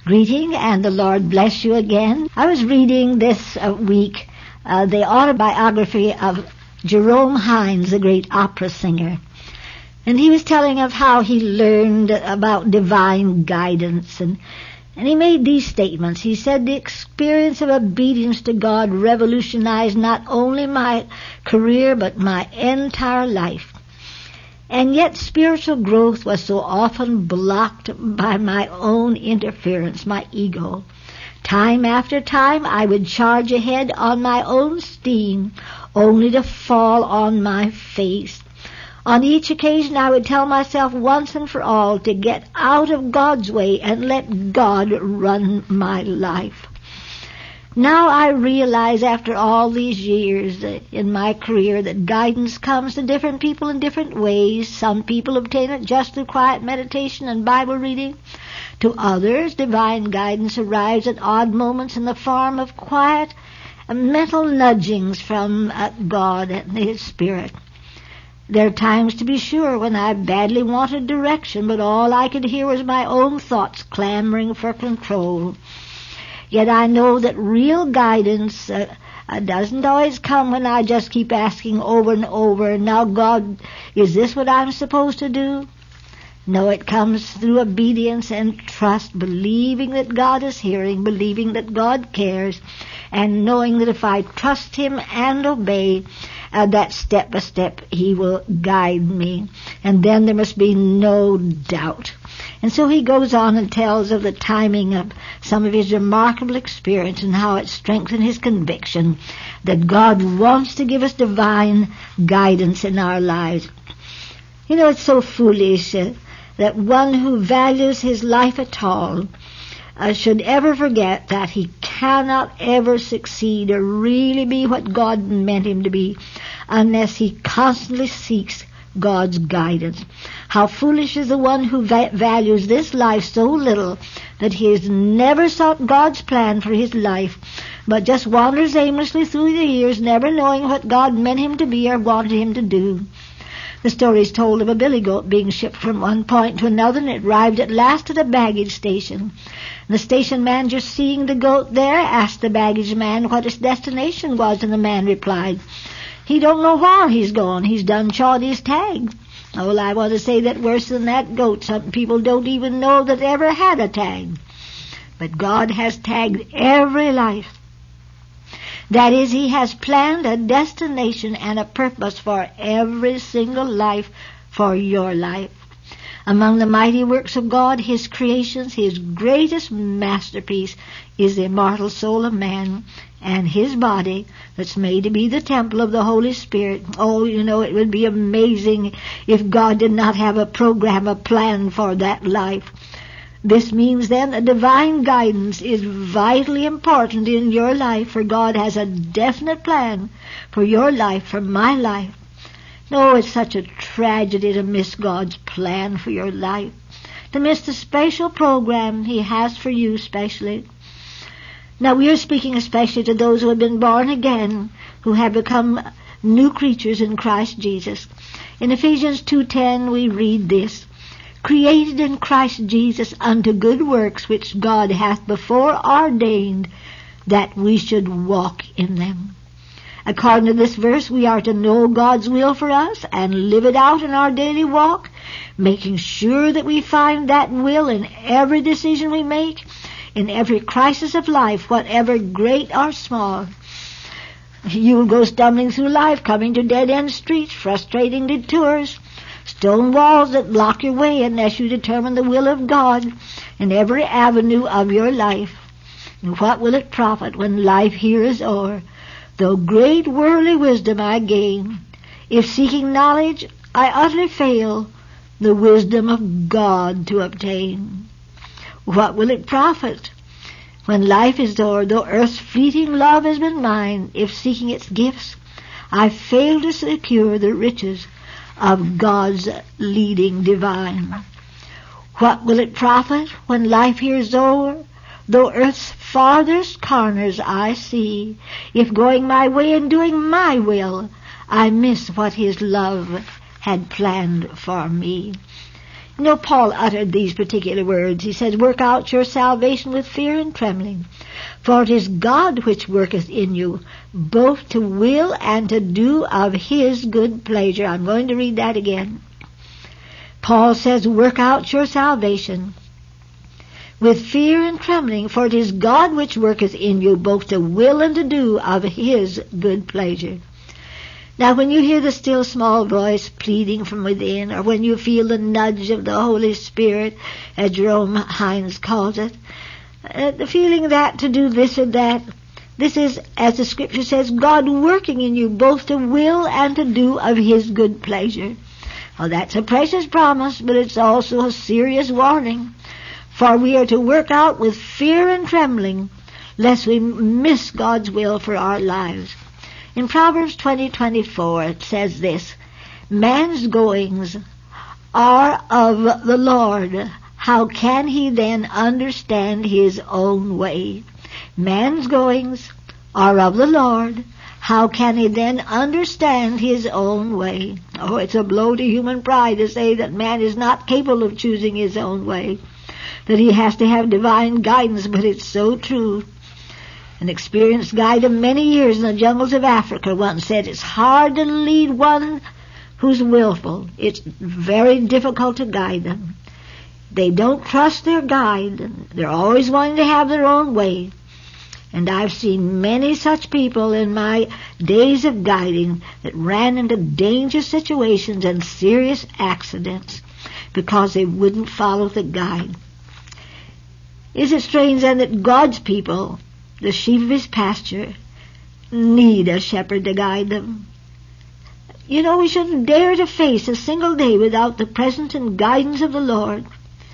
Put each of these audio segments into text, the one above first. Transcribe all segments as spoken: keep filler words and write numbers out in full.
Greeting, and the Lord bless you again. I was reading this uh, week uh, the autobiography of Jerome Hines, the great opera singer. And he was telling of how he learned about divine guidance. And, and he made these statements. He said, the experience of obedience to God revolutionized not only my career, but my entire life. And yet spiritual growth was so often blocked by my own interference, my ego. Time after time I would charge ahead on my own steam, only to fall on my face. On each occasion I would tell myself once and for all to get out of God's way and let God run my life. Now I realize after all these years in my career that guidance comes to different people in different ways. Some people obtain it just through quiet meditation and Bible reading. To others, divine guidance arrives at odd moments in the form of quiet mental nudgings from God and His Spirit. There are times, to be sure, when I badly wanted direction, but all I could hear was my own thoughts clamoring for control. Yet I know that real guidance uh, uh, doesn't always come when I just keep asking over and over, now God, is this what I'm supposed to do? No, it comes through obedience and trust, believing that God is hearing, believing that God cares, and knowing that if I trust Him and obey, uh, that step by step He will guide me. And then there must be no doubt. And so he goes on and tells of the timing of some of his remarkable experience and how it strengthened his conviction that God wants to give us divine guidance in our lives. You know, it's so foolish uh, that one who values his life at all uh, should ever forget that he cannot ever succeed or really be what God meant him to be unless he constantly seeks God's guidance. How foolish is the one who va- values this life so little that he has never sought God's plan for his life, but just wanders aimlessly through the years, never knowing what God meant him to be or wanted him to do. The story is told of a billy goat being shipped from one point to another, and it arrived at last at a baggage station. The station manager, seeing the goat there, asked the baggage man what its destination was, and the man replied, "He don't know where he's going. He's done chawed his tag." Oh, well, I want to say that worse than that goat, some people don't even know that they ever had a tag. But God has tagged every life. That is, He has planned a destination and a purpose for every single life, for your life. Among the mighty works of God, His creations, His greatest masterpiece is the immortal soul of man and his body that's made to be the temple of the Holy Spirit. Oh, you know, it would be amazing if God did not have a program, a plan for that life. This means then that divine guidance is vitally important in your life, for God has a definite plan for your life, for my life. No, it's such a tragedy to miss God's plan for your life, to miss the special program He has for you specially. Now, we are speaking especially to those who have been born again, who have become new creatures in Christ Jesus. In Ephesians two ten we read this, "Created in Christ Jesus unto good works, which God hath before ordained that we should walk in them." According to this verse, we are to know God's will for us and live it out in our daily walk, making sure that we find that will in every decision we make, in every crisis of life, whatever great or small. You will go stumbling through life, coming to dead-end streets, frustrating detours, stone walls that block your way unless you determine the will of God in every avenue of your life. And what will it profit when life here is o'er, though great worldly wisdom I gain, if seeking knowledge I utterly fail, the wisdom of God to obtain? What will it profit when life is o'er, though earth's fleeting love has been mine, if seeking its gifts I fail to secure the riches of God's leading divine? What will it profit when life here is o'er, though earth's farthest corners I see, if going my way and doing my will I miss what His love had planned for me? You know, Paul uttered these particular words. He says, work out your salvation with fear and trembling, for it is God which worketh in you, both to will and to do of his good pleasure. I'm going to read that again. Paul says, work out your salvation with fear and trembling, for it is God which worketh in you, both to will and to do of his good pleasure. Now, when you hear the still small voice pleading from within, or when you feel the nudge of the Holy Spirit, as Jerome Hines calls it, uh, the feeling that to do this or that, this is, as the Scripture says, God working in you both to will and to do of his good pleasure. Well, that's a precious promise, but it's also a serious warning. For we are to work out with fear and trembling, lest we miss God's will for our lives. In Proverbs twenty twenty-four, it says this, man's goings are of the Lord. How can he then understand his own way? Man's goings are of the Lord. How can he then understand his own way? Oh, it's a blow to human pride to say that man is not capable of choosing his own way, that he has to have divine guidance, but it's so true. An experienced guide of many years in the jungles of Africa once said, it's hard to lead one who's willful. It's very difficult to guide them. They don't trust their guide. They're always wanting to have their own way. And I've seen many such people in my days of guiding that ran into dangerous situations and serious accidents because they wouldn't follow the guide. Is it strange then that God's people, the sheep of his pasture, need a shepherd to guide them? You know, we shouldn't dare to face a single day without the presence and guidance of the Lord.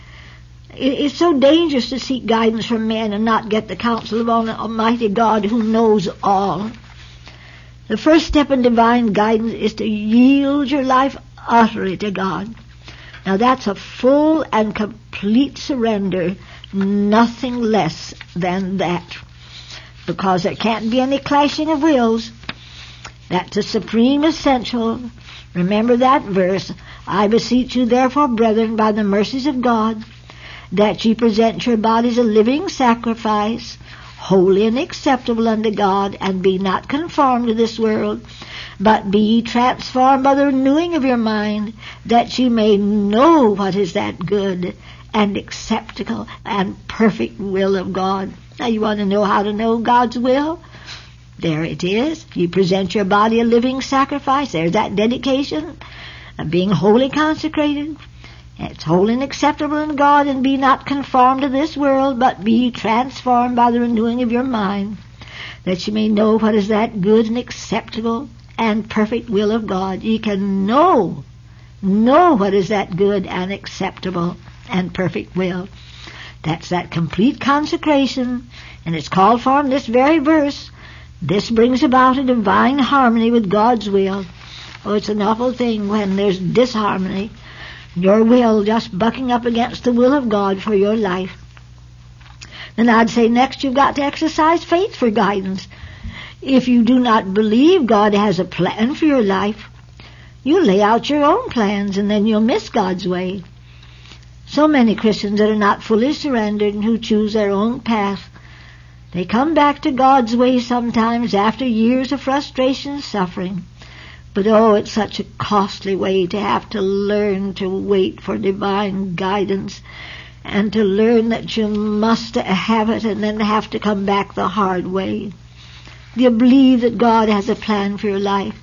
It's so dangerous to seek guidance from men and not get the counsel of Almighty God, who knows all. The first step in divine guidance is to yield your life utterly to God. Now that's a full and complete surrender, nothing less than that. Because there can't be any clashing of wills. That's a supreme essential. Remember that verse. I beseech you therefore, brethren, by the mercies of God, that ye present your bodies a living sacrifice, holy and acceptable unto God, and be not conformed to this world, but be ye transformed by the renewing of your mind, that ye may know what is that good and acceptable and perfect will of God. Now you want to know how to know God's will? There it is. You present your body a living sacrifice. There's that dedication of being wholly consecrated. It's holy and acceptable in God, and be not conformed to this world, but be transformed by the renewing of your mind, that you may know what is that good and acceptable and perfect will of God. You can know, know what is that good and acceptable and perfect will. That's that complete consecration, and it's called for in this very verse. This brings about a divine harmony with God's will. Oh, it's an awful thing when there's disharmony. Your will just bucking up against the will of God for your life. Then I'd say next you've got to exercise faith for guidance. If you do not believe God has a plan for your life, you lay out your own plans and then you'll miss God's way. So many Christians that are not fully surrendered and who choose their own path, they come back to God's way sometimes after years of frustration and suffering. But oh, it's such a costly way to have to learn to wait for divine guidance and to learn that you must have it and then have to come back the hard way. Do you believe that God has a plan for your life?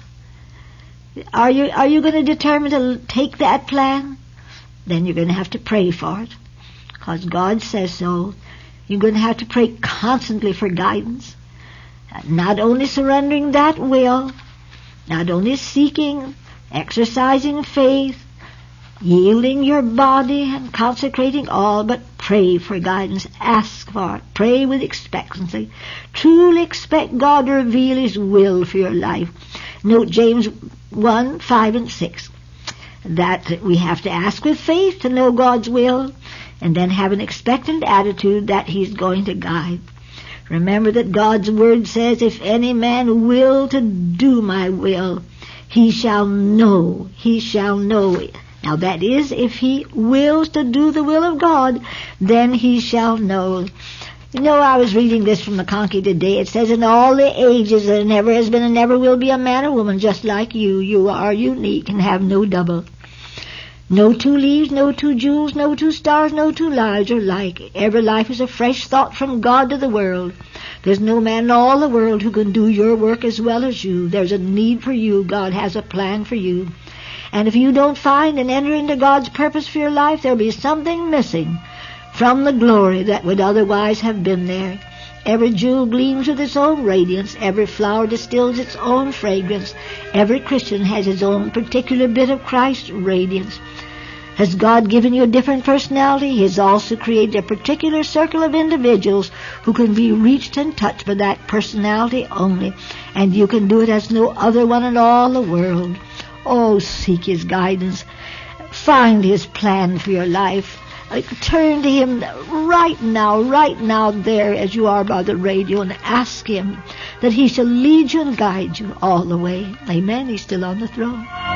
Are you, are you going to determine to take that plan? Then you're going to have to pray for it, because God says so. You're going to have to pray constantly for guidance. Not only surrendering that will, not only seeking, exercising faith, yielding your body and consecrating all, but pray for guidance. Ask for it. Pray with expectancy. Truly expect God to reveal His will for your life. Note James one, five, and six. That we have to ask with faith to know God's will, and then have an expectant attitude that He's going to guide. Remember that God's word says, if any man will to do my will, he shall know, he shall know. Now that is, if he wills to do the will of God, then he shall know. You know, I was reading this from McConkie today. It says, in all the ages there never has been and never will be a man or woman just like you. You are unique and have no double. No two leaves, no two jewels, no two stars, no two lives are like. Every life is a fresh thought from God to the world. There's no man in all the world who can do your work as well as you. There's a need for you. God has a plan for you. And if you don't find and enter into God's purpose for your life, there'll be something missing from the glory that would otherwise have been there. Every jewel gleams with its own radiance. Every flower distills its own fragrance. Every Christian has his own particular bit of Christ's radiance. Has God given you a different personality? He has also created a particular circle of individuals who can be reached and touched by that personality only. And you can do it as no other one in all the world. Oh, seek His guidance. Find His plan for your life. Turn to Him right now, right now there as you are by the radio, and ask Him that He shall lead you and guide you all the way. Amen. He's still on the throne.